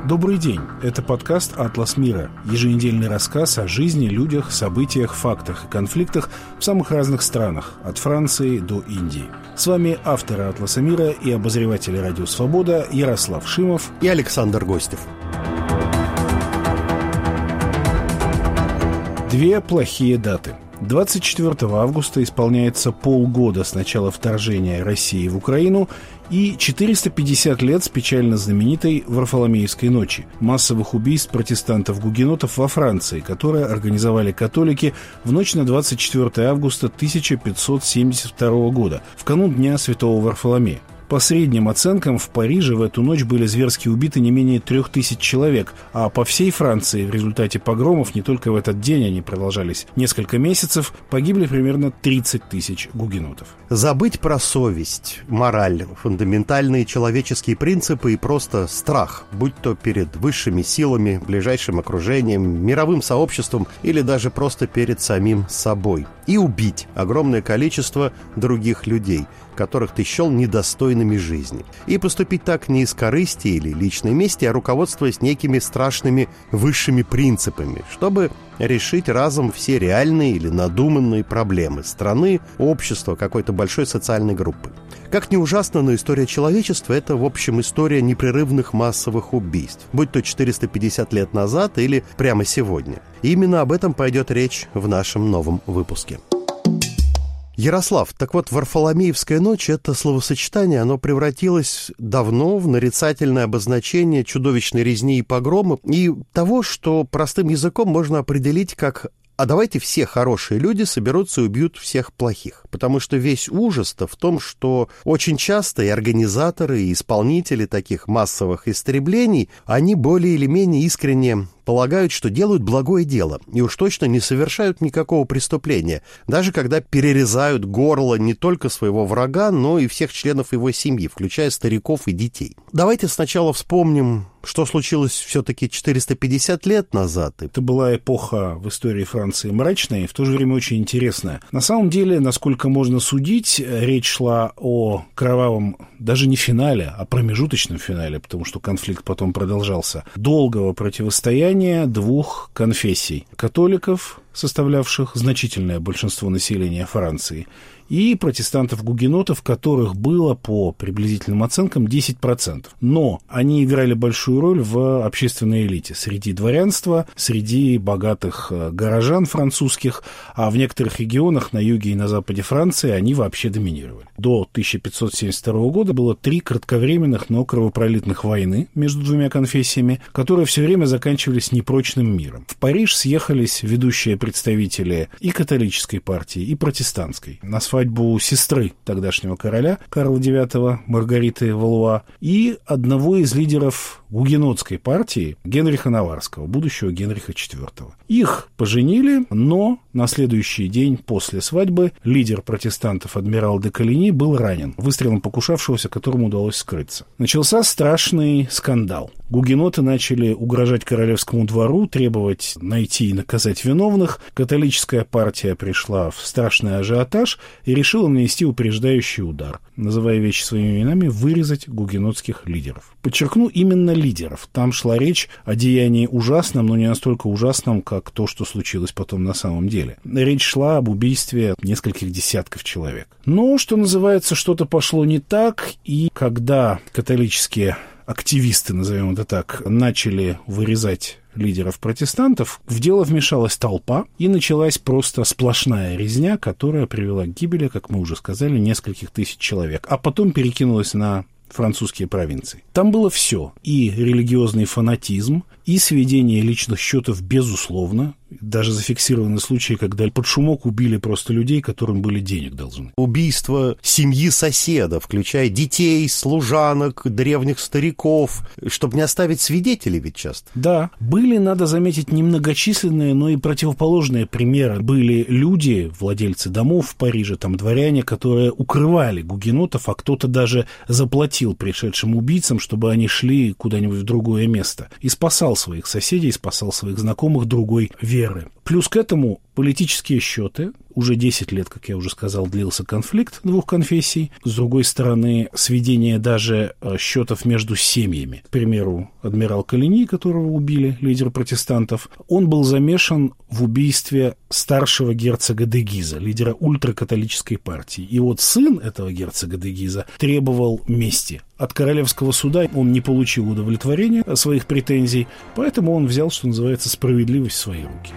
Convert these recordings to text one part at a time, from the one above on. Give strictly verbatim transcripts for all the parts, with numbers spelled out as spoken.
Добрый день. Это подкаст «Атлас мира». Еженедельный рассказ о жизни, людях, событиях, фактах и конфликтах в самых разных странах, от Франции до Индии. С вами авторы «Атласа мира» и обозреватели «Радио Свобода» Ярослав Шимов и Александр Гостев. Две плохие даты. двадцать четвёртого августа исполняется полгода с начала вторжения России в Украину и четыреста пятьдесят лет с печально знаменитой Варфоломеевской ночи, массовых убийств протестантов-гугенотов во Франции, которые организовали католики в ночь на двадцать четвёртого августа тысяча пятьсот семьдесят второго года, в канун Дня Святого Варфоломея. По средним оценкам, в Париже в эту ночь были зверски убиты не менее трех тысяч человек, а по всей Франции в результате погромов, не только в этот день, они продолжались несколько месяцев, погибли примерно тридцать тысяч гугенотов. Забыть про совесть, мораль, фундаментальные человеческие принципы и просто страх, будь то перед высшими силами, ближайшим окружением, мировым сообществом или даже просто перед самим собой. И убить огромное количество других людей, которых ты счел недостойными жизни. И поступить так не из корысти или личной мести, а руководствуясь некими страшными высшими принципами, чтобы решить разом все реальные или надуманные проблемы страны, общества, какой-то большой социальной группы. Как ни ужасно, но история человечества – это, в общем, история непрерывных массовых убийств, будь то четыреста пятьдесят лет назад или прямо сегодня. И именно об этом пойдет речь в нашем новом выпуске. Ярослав, так вот, Варфоломеевская ночь, это словосочетание, оно превратилось давно в нарицательное обозначение чудовищной резни и погрома и того, что простым языком можно определить как «а давайте все хорошие люди соберутся и убьют всех плохих». Потому что весь ужас-то в том, что очень часто и организаторы, и исполнители таких массовых истреблений, они более или менее искренне полагают, что делают благое дело, и уж точно не совершают никакого преступления, даже когда перерезают горло не только своего врага, но и всех членов его семьи, включая стариков и детей. Давайте сначала вспомним, что случилось все-таки четыреста пятьдесят лет назад. Это была эпоха в истории Франции мрачная и в то же время очень интересная. На самом деле, насколько можно судить, речь шла о кровавом, даже не финале, а промежуточном финале, потому что конфликт потом продолжался, долгого противостояния двух конфессий – католиков, составлявших значительное большинство населения Франции, и протестантов-гугенотов, которых было, по приблизительным оценкам, десять процентов. Но они играли большую роль в общественной элите, среди дворянства, среди богатых горожан французских, а в некоторых регионах на юге и на западе Франции они вообще доминировали. До тысяча пятьсот семьдесят второго года было три кратковременных, но кровопролитных войны между двумя конфессиями, которые все время заканчивались непрочным миром. В Париж съехались ведущие представители и католической партии, и протестантской. На свадьбу сестры тогдашнего короля Карла девятого, Маргариты Валуа, и одного из лидеров гугенотской партии Генриха Наварского, будущего Генриха четвёртого. Их поженили, но на следующий день после свадьбы лидер протестантов адмирал де Колигни был ранен выстрелом покушавшегося, которому удалось скрыться. Начался страшный скандал. Гугеноты начали угрожать королевскому двору, требовать найти и наказать виновных. Католическая партия пришла в страшный ажиотаж и решила нанести упреждающий удар, называя вещи своими именами, вырезать гугенотских лидеров. Подчеркну, именно лидеров. Там шла речь о деянии ужасном, но не настолько ужасном, как то, что случилось потом на самом деле. Речь шла об убийстве нескольких десятков человек. Но, что называется, что-то пошло не так, и когда католические активисты, назовем это так, начали вырезать лидеров протестантов, в дело вмешалась толпа, и началась просто сплошная резня, которая привела к гибели, как мы уже сказали, нескольких тысяч человек, а потом перекинулась на французские провинции. Там было все. И религиозный фанатизм, и сведение личных счетов, безусловно. Даже зафиксированы случаи, когда под шумок убили просто людей, которым были денег должны. Убийство семьи соседа, включая детей, служанок, древних стариков, чтобы не оставить свидетелей ведь часто. Да. Были, надо заметить, немногочисленные, но и противоположные примеры. Были люди, владельцы домов в Париже, там дворяне, которые укрывали гугенотов, а кто-то даже заплатил пришедшим убийцам, чтобы они шли куда-нибудь в другое место. И спасал своих соседей, спасал своих знакомых другой веры. Плюс к этому политические счеты. Уже десять лет, как я уже сказал, длился конфликт двух конфессий. С другой стороны, сведение даже счетов между семьями. К примеру, адмирал Коligny, которого убили, лидер протестантов, он был замешан в убийстве старшего герцога де Гиза, лидера ультракатолической партии. И вот сын этого герцога де Гиза требовал мести. От королевского суда он не получил удовлетворения своих претензий, поэтому он взял, что называется, справедливость в свои руки.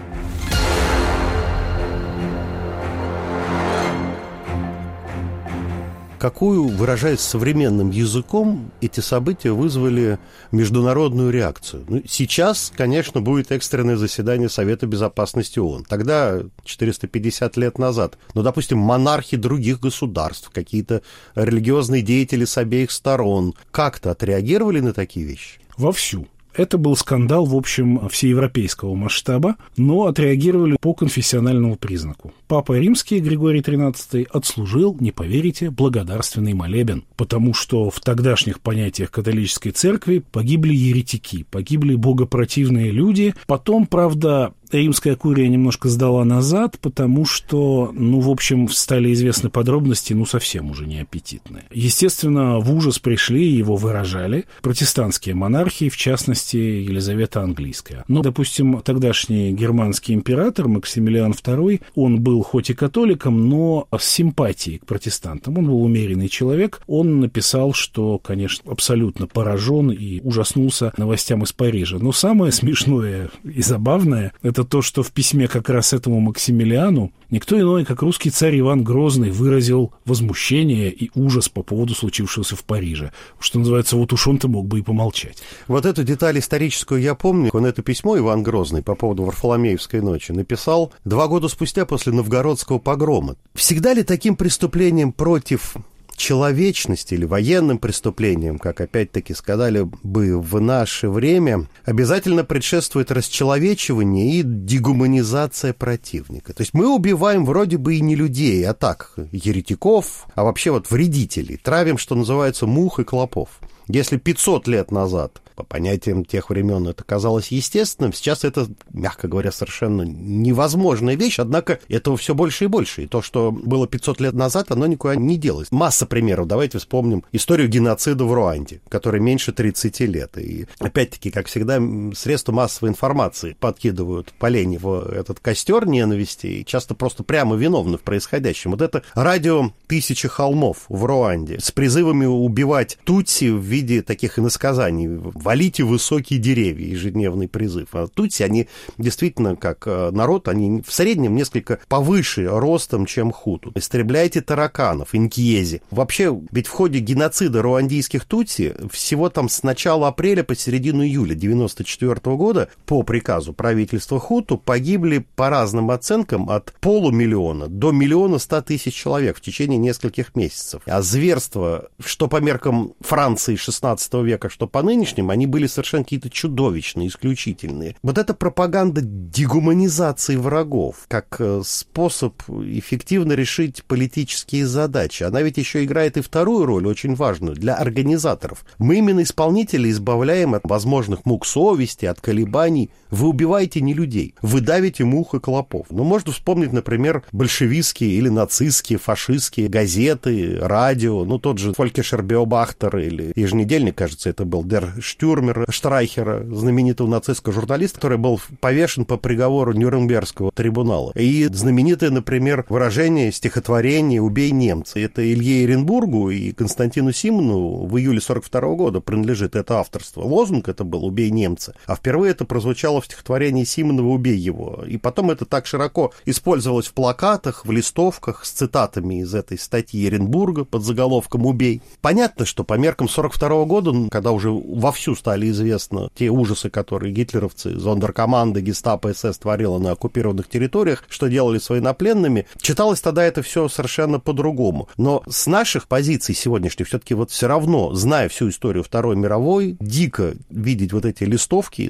Какую, выражаясь современным языком, эти события вызвали международную реакцию? Ну, сейчас, конечно, будет экстренное заседание Совета Безопасности ООН. Тогда, четыреста пятьдесят лет назад, ну, допустим, монархи других государств, какие-то религиозные деятели с обеих сторон как-то отреагировали на такие вещи? Вовсю. Это был скандал, в общем, всеевропейского масштаба, но отреагировали по конфессиональному признаку. Папа Римский Григорий тринадцатый отслужил, не поверите, благодарственный молебен, потому что в тогдашних понятиях католической церкви погибли еретики, погибли богопротивные люди. Потом, правда, Римская курия немножко сдала назад, потому что, ну, в общем, стали известны подробности, ну, совсем уже неаппетитные. Естественно, в ужас пришли и его выражали протестантские монархии, в частности, Елизавета Английская. Но, допустим, тогдашний германский император Максимилиан второй, он был хоть и католиком, но с симпатией к протестантам. Он был умеренный человек. Он написал, что, конечно, абсолютно поражен и ужаснулся новостям из Парижа. Но самое смешное и забавное – это то, что в письме как раз этому Максимилиану никто иной, как русский царь Иван Грозный, выразил возмущение и ужас по поводу случившегося в Париже. Что называется, вот уж он-то мог бы и помолчать. Вот эту деталь историческую я помню. Он это письмо Иван Грозный по поводу Варфоломеевской ночи написал два года спустя после новгородского погрома. Всегда ли таким преступлением против человечности или военным преступлением, как опять-таки сказали бы в наше время, обязательно предшествует расчеловечивание и дегуманизация противника? То есть мы убиваем вроде бы и не людей, а так, еретиков, а вообще вот вредителей, травим, что называется, мух и клопов. Если пятьсот лет назад, по понятиям тех времен, это казалось естественным, сейчас это, мягко говоря, совершенно невозможная вещь, однако этого все больше и больше. И то, что было пятьсот лет назад, оно никуда не делось. Масса примеров. Давайте вспомним историю геноцида в Руанде, которой меньше тридцати лет. И опять-таки, как всегда, средства массовой информации подкидывают поленья в этот костер ненависти и часто просто прямо виновны в происходящем. Вот это радио «Тысячи холмов» в Руанде с призывами убивать тутси в виде таких иносказаний. «Валите высокие деревья», ежедневный призыв. А тутси, они действительно, как народ, они в среднем несколько повыше ростом, чем хуту. «Истребляйте тараканов», инкьези. Вообще, ведь в ходе геноцида руандийских тутси всего там с начала апреля по середину июля девяносто четвёртого года по приказу правительства хуту погибли по разным оценкам от полумиллиона до миллиона ста тысяч человек в течение нескольких месяцев. А зверства, что по меркам Франции шестнадцатого века, что по нынешним, они были совершенно какие-то чудовищные, исключительные. Вот эта пропаганда дегуманизации врагов как способ эффективно решить политические задачи, она ведь еще играет и вторую роль, очень важную, для организаторов. Мы именно исполнителей избавляем от возможных мук совести, от колебаний. Вы убиваете не людей, вы давите мух и клопов. Ну, можно вспомнить, например, большевистские или нацистские, фашистские газеты, радио, ну, тот же Фолькешер Беобахтер или еженедельник, кажется, это был Дер Штюрмер Штрайхера, знаменитого нацистского журналиста, который был повешен по приговору Нюрнбергского трибунала. И знаменитое, например, выражение, стихотворение «Убей немца». Это Илье Эренбургу и Константину Симонову в июле сорок второго года принадлежит это авторство. Лозунг это был «Убей немца», а впервые это прозвучало в стихотворении Симонова «Убей его». И потом это так широко использовалось в плакатах, в листовках с цитатами из этой статьи Эренбурга под заголовком «Убей». Понятно, что по меркам сорок второго года, когда уже вовсю стали известны те ужасы, которые гитлеровцы, зондеркоманды, гестапо, эс эс творила на оккупированных территориях, что делали с военнопленными, читалось тогда это все совершенно по-другому. Но с наших позиций сегодняшних все-таки вот все равно, зная всю историю Второй мировой, дико видеть вот эти листовки с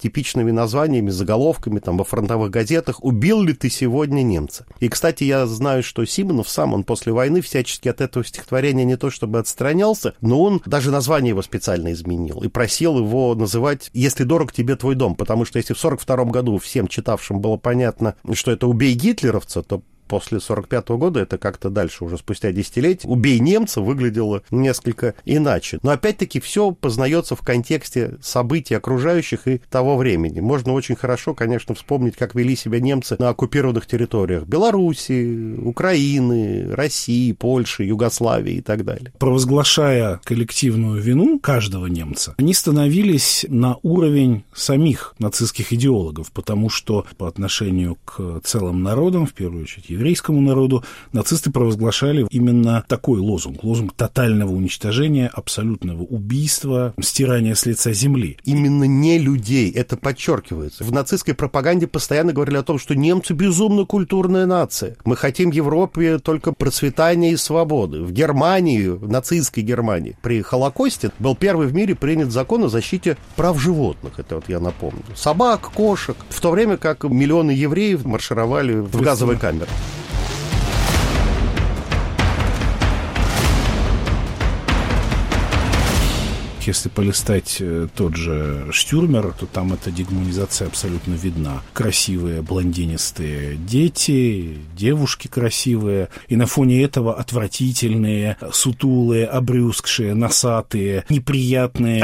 типичными названиями, заголовками там во фронтовых газетах «Убил ли ты сегодня немца?». И, кстати, я знаю, что Симонов сам, он после войны всячески от этого стихотворения не то чтобы отстранялся, но он даже название его специально изменил и просил его называть «Если дорог тебе твой дом», потому что если в сорок втором году всем читавшим было понятно, что это «Убей гитлеровца», то после сорок пятого года, это как-то дальше, уже спустя десятилетия, «Убей немца» выглядело несколько иначе. Но опять-таки все познается в контексте событий окружающих и того времени. Можно очень хорошо, конечно, вспомнить, как вели себя немцы на оккупированных территориях Беларуси, Украины, России, Польши, Югославии и так далее. Провозглашая коллективную вину каждого немца, они становились на уровень самих нацистских идеологов, потому что по отношению к целым народам, в первую очередь еврейскому народу, нацисты провозглашали именно такой лозунг. Лозунг тотального уничтожения, абсолютного убийства, стирания с лица земли. Именно не людей, это подчеркивается. В нацистской пропаганде постоянно говорили о том, что немцы безумно культурная нация. Мы хотим в Европе только процветания и свободы. В Германии, в нацистской Германии, при Холокосте был первый в мире принят закон о защите прав животных. Это вот я напомню. Собак, кошек. В то время как миллионы евреев маршировали в газовые камеры. Если полистать тот же Штюрмер, то там эта дегуманизация абсолютно видна. Красивые блондинистые дети, девушки красивые, и на фоне этого отвратительные, сутулые, обрюзгшие, носатые, неприятные.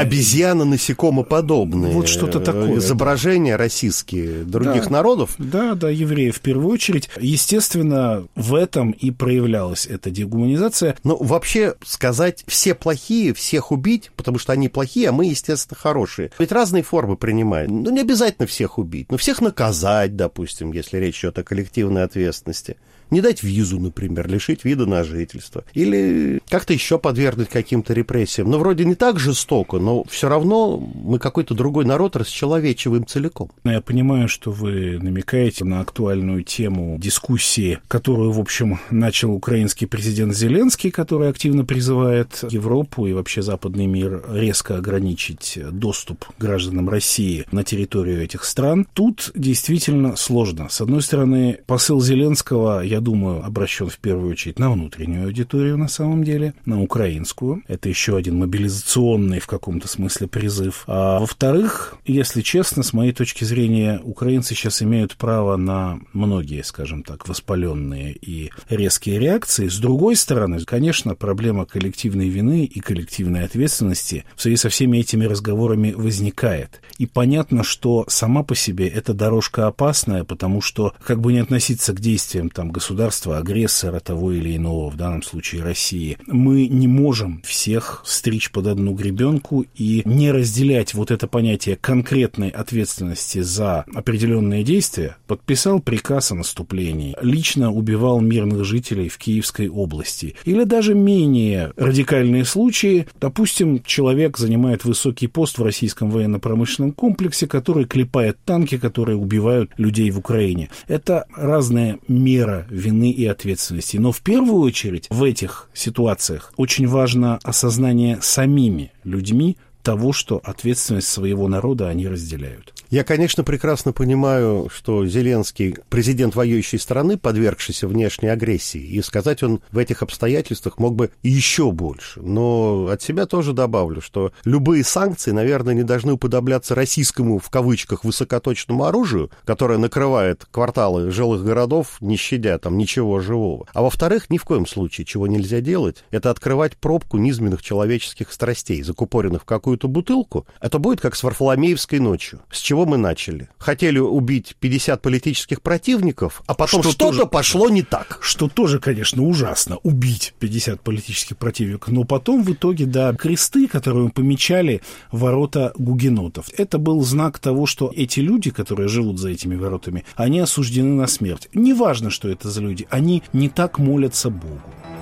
Обезьяно-насекомоподобные. Вот что-то такое. Изображения российские других да. народов. Да, да, евреев в первую очередь. Естественно, в этом и проявлялась эта дегуманизация. Ну, вообще сказать «все плохие, всех убить», потому что они плохие, а мы, естественно, хорошие. Ведь разные формы принимают. Ну, не обязательно всех убить, но всех наказать, допустим, если речь идет о коллективной ответственности. Не дать визу, например, лишить вида на жительство. Или как-то еще подвергнуть каким-то репрессиям. Ну, вроде не так жестоко, но все равно мы какой-то другой народ расчеловечиваем целиком. Я понимаю, что вы намекаете на актуальную тему дискуссии, которую, в общем, начал украинский президент Зеленский, который активно призывает Европу и вообще западный мир резко ограничить доступ гражданам России на территорию этих стран. Тут действительно сложно. С одной стороны, посыл Зеленского, я думаю, обращен в первую очередь на внутреннюю аудиторию на самом деле, на украинскую. Это еще один мобилизационный в каком-то смысле призыв. А во-вторых, если честно, с моей точки зрения, украинцы сейчас имеют право на многие, скажем так, воспаленные и резкие реакции. С другой стороны, конечно, проблема коллективной вины и коллективной ответственности в связи со всеми этими разговорами возникает. И понятно, что сама по себе эта дорожка опасная, потому что, как бы не относиться к действиям там государства, государства-агрессора того или иного, в данном случае России, мы не можем всех стричь под одну гребенку и не разделять вот это понятие конкретной ответственности за определенные действия. Подписал приказ о наступлении, лично убивал мирных жителей в Киевской области. Или даже менее радикальные случаи. Допустим, человек занимает высокий пост в российском военно-промышленном комплексе, который клепает танки, которые убивают людей в Украине. Это разная мера вины и ответственности. Но в первую очередь в этих ситуациях очень важно осознание самими людьми того, что ответственность своего народа они разделяют. Я, конечно, прекрасно понимаю, что Зеленский президент воюющей страны, подвергшийся внешней агрессии, и сказать он в этих обстоятельствах мог бы еще больше. Но от себя тоже добавлю, что любые санкции, наверное, не должны уподобляться российскому, в кавычках, высокоточному оружию, которое накрывает кварталы жилых городов, не щадя там ничего живого. А во-вторых, ни в коем случае, чего нельзя делать, это открывать пробку низменных человеческих страстей, закупоренных в какую какую-то бутылку, это будет как с Варфоломеевской ночью. С чего мы начали? Хотели убить пятьдесят политических противников, а потом что что-то тоже, пошло не так. Что тоже, конечно, ужасно, убить пятьдесят политических противников, но потом в итоге, да, кресты, которые помечали ворота гугенотов. Это был знак того, что эти люди, которые живут за этими воротами, они осуждены на смерть. Неважно, что это за люди, они не так молятся Богу.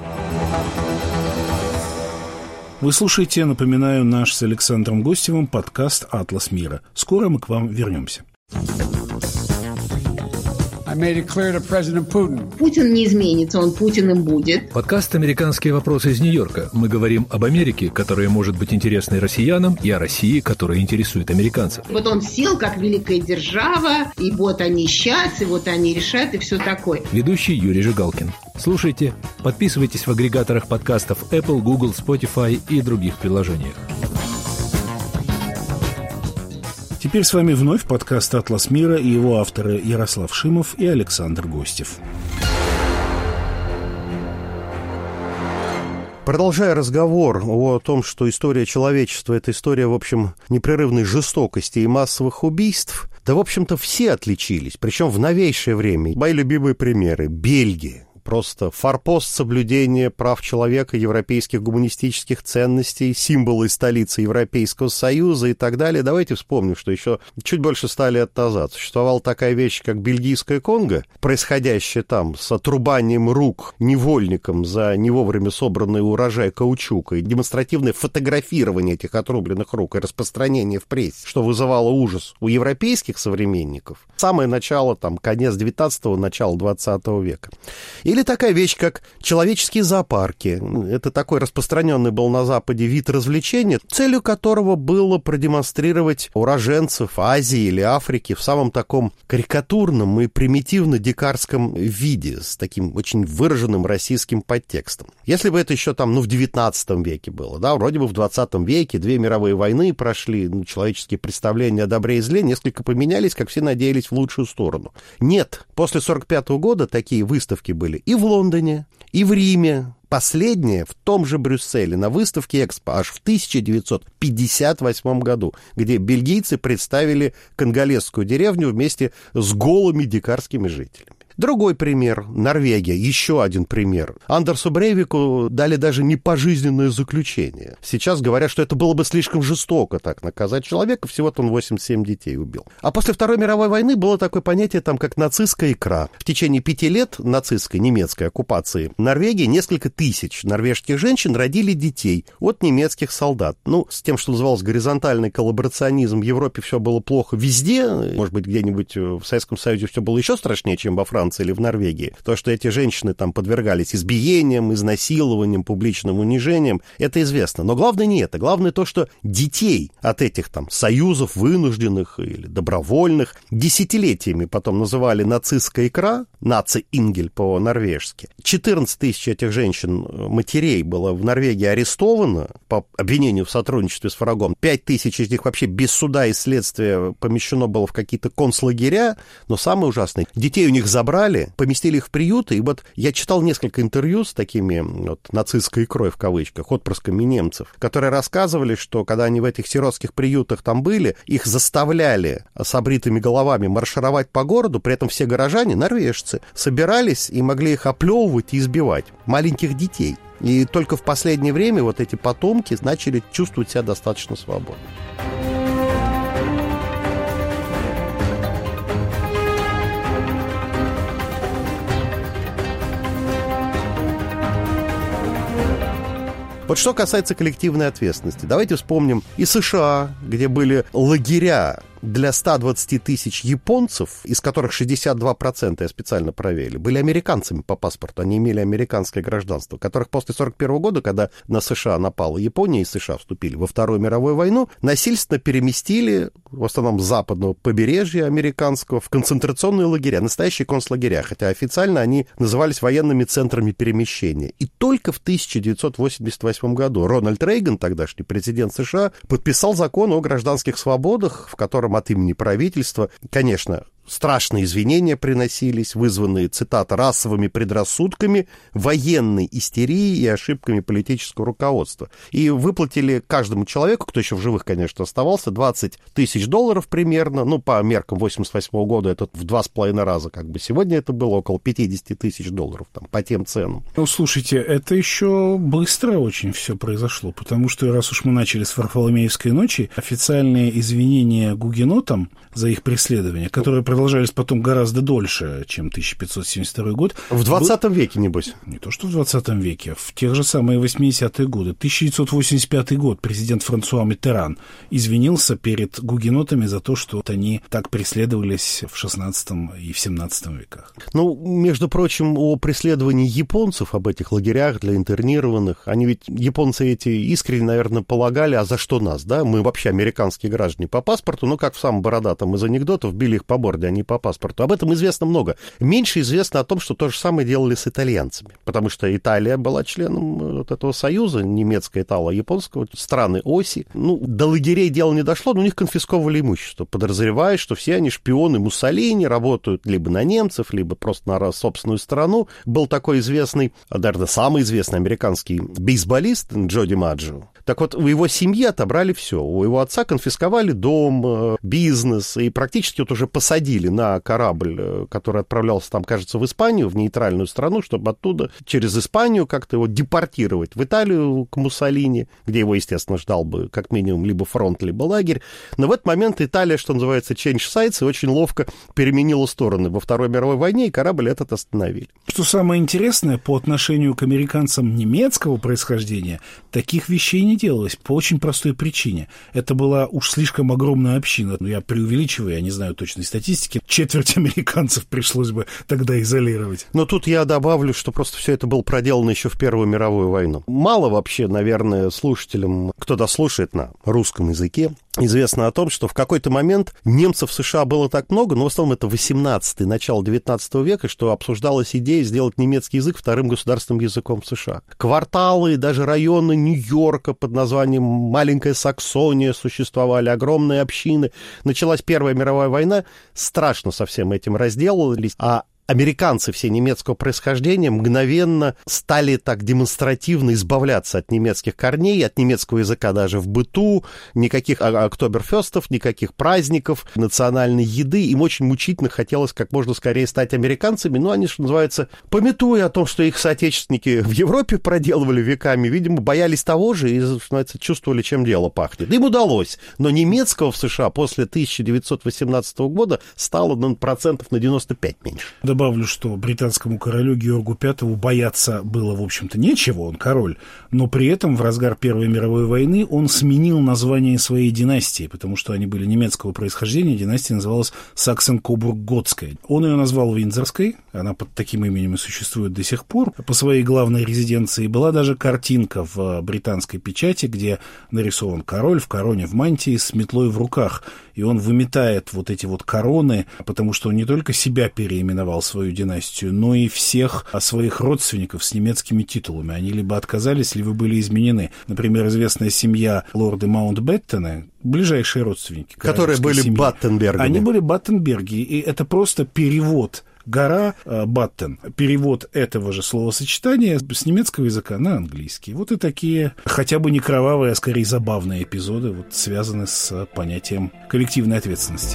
Вы слушаете, напоминаю, наш с Александром Гостевым подкаст «Атлас мира». Скоро мы к вам вернемся. Путин не изменится, он Путиным будет. Подкаст «Американские вопросы» из Нью-Йорка. Мы говорим об Америке, которая может быть интересной россиянам, и о России, которая интересует американцев. Вот он сел как великая держава, и вот они сейчас, и вот они решат, и все такое. Ведущий Юрий Жигалкин. Слушайте, подписывайтесь в агрегаторах подкастов Apple, Google, Spotify и других приложениях. Теперь с вами вновь подкаст «Атлас мира» и его авторы Ярослав Шимов и Александр Гостев. Продолжая разговор о том, что история человечества – это история, в общем, непрерывной жестокости и массовых убийств, да, в общем-то, все отличились, причем в новейшее время. Мои любимые примеры – Бельгия. Просто форпост соблюдения прав человека, европейских гуманистических ценностей, символы и столицы Европейского Союза и так далее. Давайте вспомним, что еще чуть больше ста лет назад существовала такая вещь, как бельгийская Конго, происходящая там с отрубанием рук невольникам за не вовремя собранный урожай каучука и демонстративное фотографирование этих отрубленных рук и распространение в прессе, что вызывало ужас у европейских современников. Самое начало, там, конец девятнадцатого, начало двадцатого века. Или такая вещь, как человеческие зоопарки. Это такой распространенный был на Западе вид развлечения, целью которого было продемонстрировать уроженцев Азии или Африки в самом таком карикатурном и примитивно-дикарском виде, с таким очень выраженным российским подтекстом. Если бы это еще там, ну, в девятнадцатом веке было, да, вроде бы в двадцатом веке две мировые войны прошли, ну, человеческие представления о добре и зле несколько поменялись, как все надеялись, в лучшую сторону. Нет, после сорок пятого года такие выставки были и в Лондоне, и в Риме. Последняя в том же Брюсселе на выставке Экспо аж в тысяча девятьсот пятьдесят восьмом году, где бельгийцы представили конголезскую деревню вместе с голыми дикарскими жителями. Другой пример – Норвегия, еще один пример. Андерсу Брейвику дали даже не пожизненное заключение. Сейчас говорят, что это было бы слишком жестоко так наказать человека, всего-то он восемьдесят семь детей убил. А после Второй мировой войны было такое понятие, там, как нацистская икра. В течение пяти лет нацистской немецкой оккупации Норвегии несколько тысяч норвежских женщин родили детей от немецких солдат. Ну, с тем, что называлось горизонтальный коллаборационизм, в Европе все было плохо везде. Может быть, где-нибудь в Советском Союзе все было еще страшнее, чем во Франции или в Норвегии. То, что эти женщины там подвергались избиениям, изнасилованиям, публичным унижениям, это известно. Но главное не это. Главное то, что детей от этих там союзов вынужденных или добровольных десятилетиями потом называли нацистская икра, наци-ингель по-норвежски. четырнадцать тысяч этих женщин-матерей было в Норвегии арестовано по обвинению в сотрудничестве с врагом. пять тысяч из них вообще без суда и следствия помещено было в какие-то концлагеря. Но самое ужасное, детей у них забрали, поместили их в приюты, и вот я читал несколько интервью с такими вот нацистской икрой, в кавычках, отпрысками немцев, которые рассказывали, что когда они в этих сиротских приютах там были, их заставляли с обритыми головами маршировать по городу, при этом все горожане, норвежцы, собирались и могли их оплевывать и избивать, маленьких детей. И только в последнее время вот эти потомки начали чувствовать себя достаточно свободно. Вот что касается коллективной ответственности, давайте вспомним и США, где были лагеря для ста двадцати тысяч японцев, из которых шестьдесят два процента, я специально проверил, были американцами по паспорту, они имели американское гражданство, которых после сорок первого года, когда на США напала Япония и США вступили во Вторую мировую войну, насильственно переместили, в основном с западного побережья американского, в концентрационные лагеря, настоящие концлагеря, хотя официально они назывались военными центрами перемещения. И только в тысяча девятьсот восемьдесят восьмом году Рональд Рейган, тогдашний президент США, подписал закон о гражданских свободах, в котором от имени правительства, конечно, страшные извинения приносились, вызванные, цитата, расовыми предрассудками, военной истерией и ошибками политического руководства. И выплатили каждому человеку, кто еще в живых, конечно, оставался, двадцать тысяч долларов примерно, ну, по меркам восемьдесят восьмого года это в два с половиной раза, как бы сегодня это было около пятьдесят тысяч долларов, там, по тем ценам. Ну, слушайте, это еще быстро очень все произошло, потому что, раз уж мы начали с Варфоломеевской ночи, официальные извинения гугенотам за их преследование, которые продолжаются продолжались потом гораздо дольше, чем тысяча пятьсот семьдесят второй год. В двадцатом веке, небось? Не то, что в двадцатом веке, в тех же самые восьмидесятые годы. тысяча девятьсот восемьдесят пятый год президент Франсуа Миттеран извинился перед гугенотами за то, что вот они так преследовались в шестнадцатом и в семнадцатом веках. Ну, между прочим, о преследовании японцев, об этих лагерях для интернированных, они ведь, японцы эти, искренне, наверное, полагали, а за что нас, да? Мы вообще американские граждане по паспорту, ну, как в самом бородатом из анекдотов, били их по морде, а не по паспорту. Об этом известно много. Меньше известно о том, что то же самое делали с итальянцами, потому что Италия была членом вот этого союза, немецко-итало-японского, страны оси. Ну, до лагерей дело не дошло, но у них конфисковывали имущество, подразревая, что все они шпионы Муссолини, работают либо на немцев, либо просто на собственную страну. Был такой известный, наверное, самый известный американский бейсболист Джо Димаджио. Так вот, у его семьи отобрали все. У его отца конфисковали дом, бизнес, и практически вот уже посадили на корабль, который отправлялся там, кажется, в Испанию, в нейтральную страну, чтобы оттуда через Испанию как-то его депортировать в Италию к Муссолини, где его, естественно, ждал бы как минимум либо фронт, либо лагерь. Но в этот момент Италия, что называется, change sides, и очень ловко переменила стороны. Во Второй мировой войне и корабль этот остановили. Что самое интересное, по отношению к американцам немецкого происхождения, таких вещей не делалось по очень простой причине. Это была уж слишком огромная община. Я преувеличиваю, я не знаю точной статистики. Четверть американцев пришлось бы тогда изолировать. Но тут я добавлю, что просто все это было проделано еще в Первую мировую войну. Мало вообще, наверное, слушателям, кто дослушает на русском языке, известно о том, что в какой-то момент немцев в США было так много, но в основном это восемнадцатый, начало девятнадцатого века, что обсуждалась идея сделать немецкий язык вторым государственным языком в США. Кварталы, даже районы Нью-Йорка под названием Маленькая Саксония существовали, огромные общины. Началась Первая мировая война, страшно со всем этим разделались, а американцы все немецкого происхождения мгновенно стали так демонстративно избавляться от немецких корней, от немецкого языка даже в быту, никаких октоберфестов, никаких праздников, национальной еды. Им очень мучительно хотелось как можно скорее стать американцами, но они, что называется, памятуя о том, что их соотечественники в Европе проделывали веками, видимо, боялись того же и, что называется, чувствовали, чем дело пахнет. Им удалось, но немецкого в США после тысяча девятьсот восемнадцатого года стало ну, процентов на девяносто пять меньше. Добавлю, что британскому королю Георгу Пятому бояться было, в общем-то, нечего, он король, но при этом в разгар Первой мировой войны он сменил название своей династии, потому что они были немецкого происхождения, династия называлась Саксен-Кобург-Готская. Он ее назвал Виндзорской, она под таким именем и существует до сих пор, по своей главной резиденции. Была даже картинка в британской печати, где нарисован король в короне, в мантии, с метлой в руках, и он выметает вот эти вот короны, потому что он не только себя переименовал, свою династию, но и всех своих родственников с немецкими титулами. Они либо отказались, либо были изменены. Например, известная семья лорды Маунтбеттена, ближайшие родственники. Которые были семьи, Баттенбергами. Они были Баттенберги, и это просто перевод. Гора э, Баттен. Перевод этого же словосочетания с немецкого языка на английский. Вот и такие, хотя бы не кровавые, а скорее забавные эпизоды, вот, связаны с понятием коллективной ответственности.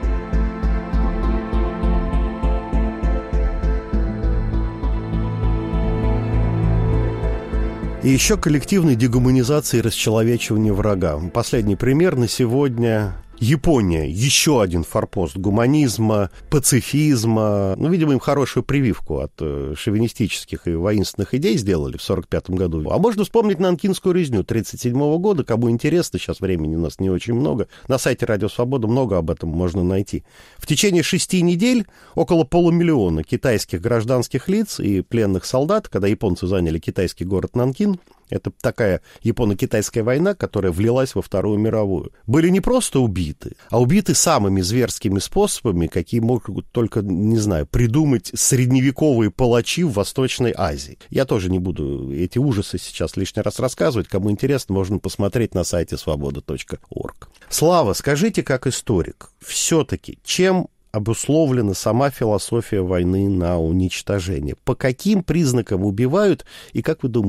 И еще коллективной дегуманизации и расчеловечивания врага. Последний пример на сегодня. Япония. Еще один форпост гуманизма, пацифизма. Ну, видимо, им хорошую прививку от э, шовинистических и воинственных идей сделали в сорок пятом году. А можно вспомнить Нанкинскую резню тридцать седьмого года. Кому интересно, сейчас времени у нас не очень много. На сайте Радио Свобода много об этом можно найти. В течение шести недель около полумиллиона китайских гражданских лиц и пленных солдат, когда японцы заняли китайский город Нанкин, это такая японо-китайская война, которая влилась во Вторую мировую. Были не просто убиты, а убиты самыми зверскими способами, какие могут только, не знаю, придумать средневековые палачи в Восточной Азии. Я тоже не буду эти ужасы сейчас лишний раз рассказывать. Кому интересно, можно посмотреть на сайте свобода точка орг. Слава, скажите, как историк, все-таки чем обусловлена сама философия войны на уничтожение? По каким признакам убивают? И как вы думаете,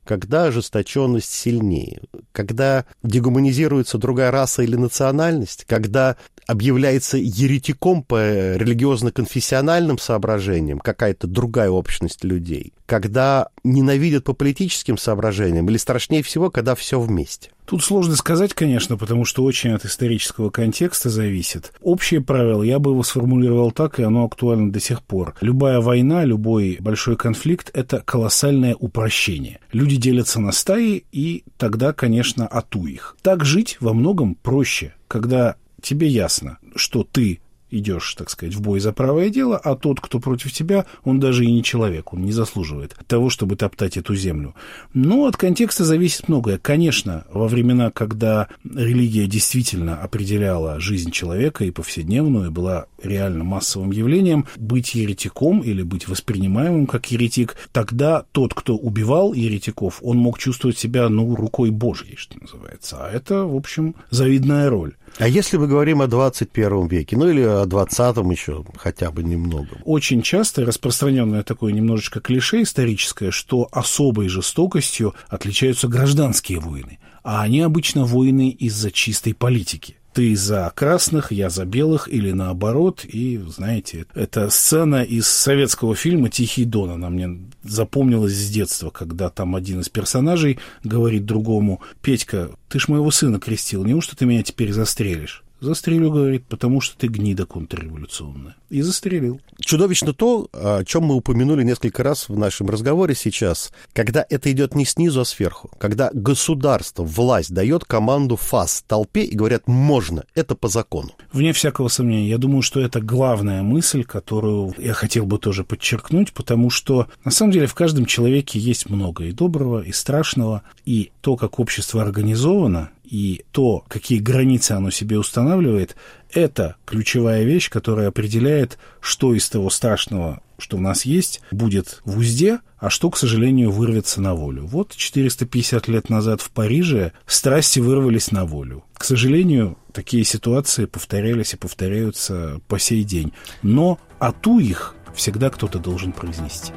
когда ожесточенность сильнее, когда дегуманизируется другая раса или национальность, когда объявляется еретиком по религиозно-конфессиональным соображениям какая-то другая общность людей, когда ненавидят по политическим соображениям, или страшнее всего, когда все вместе. Тут сложно сказать, конечно, потому что очень от исторического контекста зависит. Общее правило, я бы его сформулировал так, и оно актуально до сих пор. Любая война, любой большой конфликт – это колоссальное упрощение. Люди делятся на стаи, и тогда, конечно, ату их. Так жить во многом проще, когда тебе ясно, что ты идешь, так сказать, в бой за правое дело, а тот, кто против тебя, он даже и не человек, он не заслуживает того, чтобы топтать эту землю. Но от контекста зависит многое. Конечно, во времена, когда религия действительно определяла жизнь человека и повседневную, была реально массовым явлением, быть еретиком или быть воспринимаемым как еретик, тогда тот, кто убивал еретиков, он мог чувствовать себя, ну, рукой Божьей, что называется. А это, в общем, завидная роль. А если мы говорим о двадцать первом веке, ну или о двадцатом еще хотя бы немного? Очень часто распространенное такое немножечко клише историческое, что особой жестокостью отличаются гражданские войны, а они обычно войны из-за чистой политики. Ты за красных, я за белых, или наоборот. И, знаете, это сцена из советского фильма «Тихий Дон». Она мне запомнилась с детства, когда там один из персонажей говорит другому: «Петька, ты ж моего сына крестил, неужто ты меня теперь застрелишь?» «Застрелю», говорит, «потому что ты гнида контрреволюционная». И застрелил. Чудовищно то, о чем мы упомянули несколько раз в нашем разговоре сейчас, когда это идет не снизу, а сверху. Когда государство, власть дает команду ФАС толпе и говорят: можно, это по закону. Вне всякого сомнения. Я думаю, что это главная мысль, которую я хотел бы тоже подчеркнуть, потому что, на самом деле, в каждом человеке есть много и доброго, и страшного, и то, как общество организовано, и то, какие границы оно себе устанавливает, это ключевая вещь, которая определяет, что из того страшного, что в нас есть, будет в узде, а что, к сожалению, вырвется на волю. Вот четыреста пятьдесят лет назад в Париже страсти вырвались на волю. К сожалению, такие ситуации повторялись и повторяются по сей день. Но ату их всегда кто-то должен произнести.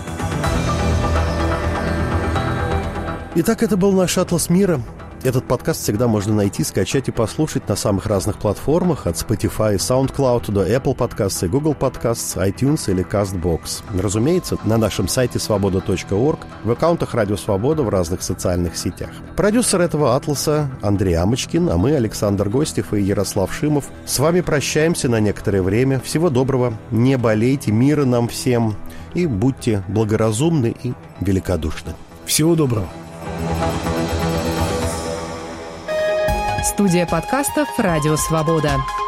Итак, это был наш «Атлас мира». Этот подкаст всегда можно найти, скачать и послушать на самых разных платформах, от Spotify и SoundCloud до Apple Podcasts и Google Podcasts, iTunes или CastBox. Разумеется, на нашем сайте свобода точка орг, в аккаунтах Радио Свобода в разных социальных сетях. Продюсер этого «Атласа» Андрей Амочкин, а мы, Александр Гостев и Ярослав Шимов, с вами прощаемся на некоторое время. Всего доброго, не болейте, мира нам всем и будьте благоразумны и великодушны. Всего доброго. Студия подкастов «Радио Свобода».